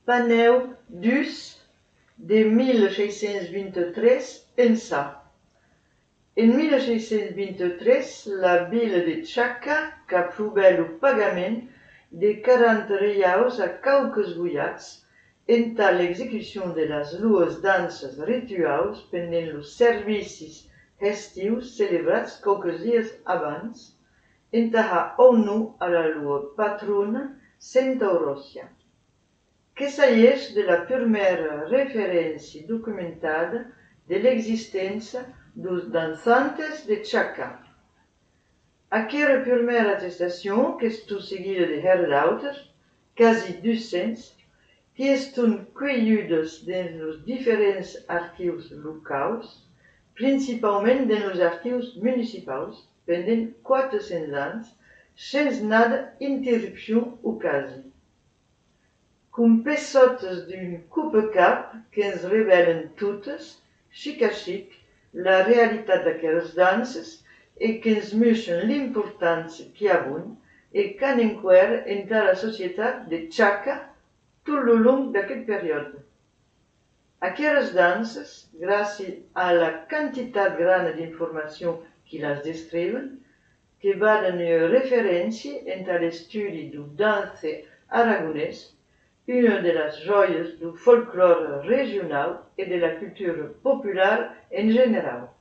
paneu dus de 1623 ençà. En 1623, la ville de Txaca qu'aprobèt lo pagament de 40 reiaus a quauques goiats entà l'execucion de las dues danses rituals pendent los servicis estius celebrats quauques dies abans, entà honor a la lua patrona Santa Euròcia, que s'ageix de la prumèra referéncia documentada de l'existéncia dos dançantes de Txaca. Aquera prumèra atestacion qu'estò seguida de d'autres, quasi 200, qui eston cuelhudes dins los diferents archius locaus, principalment dins los archius municipaus, pendent 400 ans, sens nada interrupcion o quasi. Com pessotes d'un copecap qu'ens revèlen totes, chic a chic, la realitat d'aqueres danses e qu'ens mostrent l'importància qu'hi ha bon e qu'han enquèr entà la societat de Txaca tot lo long d'aquest període. Aqueres danses, gràcies a la quantitat grana d'informació qui las descriuen, que baden referència entà l'estudi du dance aragonès, una de las joies du folklore regional e de la cultura popular en general.